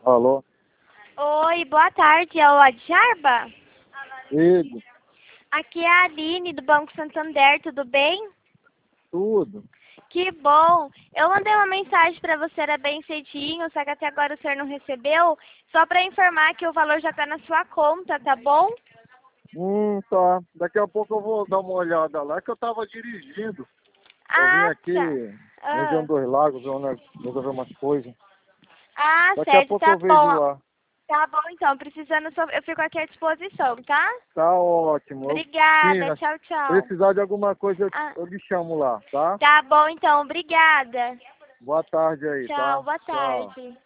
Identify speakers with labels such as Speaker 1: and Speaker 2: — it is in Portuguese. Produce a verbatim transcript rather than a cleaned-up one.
Speaker 1: Alô?
Speaker 2: Oi, boa tarde, é o Adjarba?
Speaker 1: Digo,
Speaker 2: Aqui é a Aline, do Banco Santander, tudo bem?
Speaker 1: tudo.
Speaker 2: Que bom! Eu mandei uma mensagem para você, era bem cedinho, só que até agora o senhor não recebeu, só para informar que o valor já está na sua conta, tá bom?
Speaker 1: Hum, tá. Daqui a pouco eu vou dar uma olhada lá, que eu tava dirigindo. Eu vim
Speaker 2: Ah, tá.
Speaker 1: aqui, região
Speaker 2: Ah,
Speaker 1: dos lagos, eu, né, resolver umas coisas.
Speaker 2: ah
Speaker 1: Daqui a
Speaker 2: certo,
Speaker 1: pouco
Speaker 2: tá
Speaker 1: eu vejo
Speaker 2: bom.
Speaker 1: lá.
Speaker 2: Tá bom, então, precisando, só- eu fico aqui à disposição, tá?
Speaker 1: Tá ótimo. Eu, sim,
Speaker 2: Obrigada,
Speaker 1: né?
Speaker 2: tchau, tchau.
Speaker 1: Precisar de alguma coisa, eu,
Speaker 2: Ah,
Speaker 1: eu lhe chamo lá, tá?
Speaker 2: tá bom, então, obrigada.
Speaker 1: Boa tarde aí,
Speaker 2: Tchau,
Speaker 1: tá?
Speaker 2: boa
Speaker 1: Tchau.
Speaker 2: tarde.